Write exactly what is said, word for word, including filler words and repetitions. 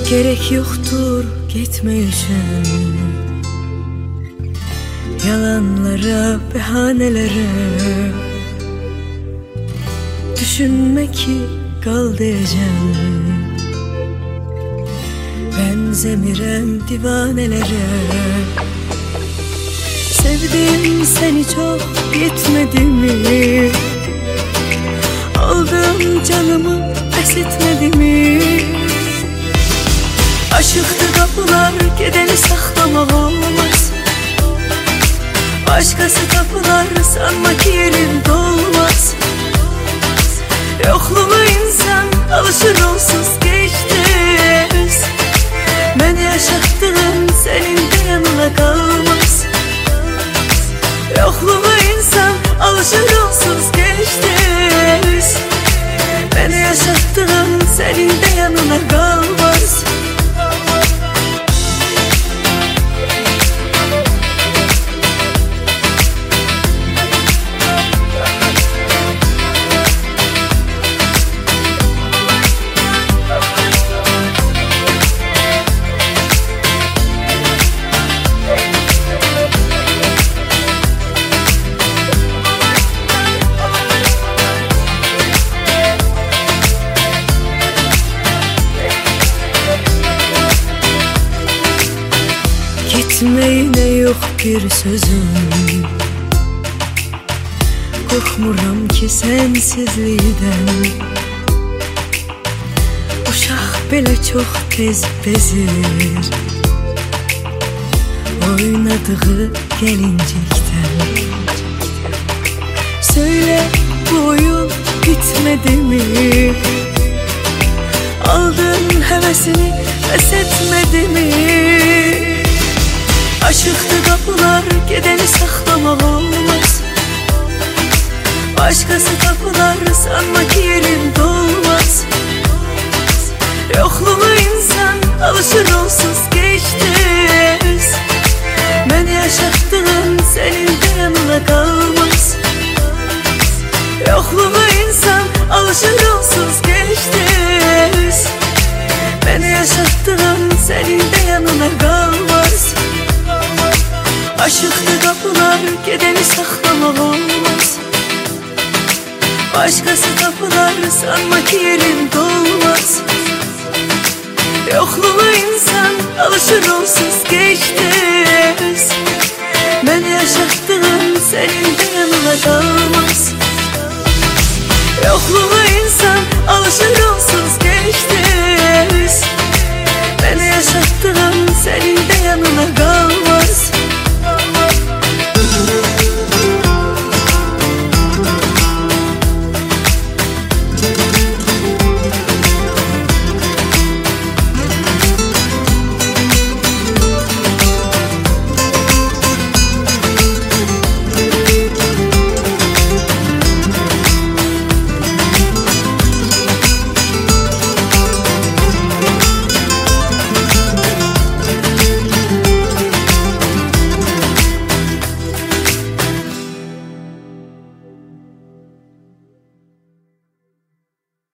Gerek yoktur gitmeyişin, yalanlara, bahanelere. Düşünme ki kal diyeceğim, benzemirem divanelere. Sevdim seni çok, gitmedi mi? Aldım canımı, pes etmedi mi? Aşıktı kapılar, gideni saklamak olmaz. Başkası kapılar, sanma ki yerin dolmaz. Yokluğu insan alışır, onsuz geçti. Ben yaşattığım senin de yanına kalmaz. Yokluğu insan alışır, onsuz geçti. Ben yaşattığım senin de yanına kalmaz. Gitmeyine yok bir sözüm, korkmuram ki sensizliğden. Uşaq belə çox tez bezir, oynadığı gəlincikdən. Söyle bu oyun bitmedi mi? Aldın hevesini, pes etmedi mi? Aşıktı kapılar, gideni saklamak olmaz. Başkası kapılar, sanma ki yerin dolmaz. Yokluğu insan alışır, onsuz geçti. Ben yaşattığım senin de yanına kalmaz. Yokluğu insan alışır, onsuz geçti. Ben yaşattığım senin de yanına kalmaz. Aşıktı kapılar, gideni saklamak olmaz. Başkası kapılar, sanma ki yerin dolmaz.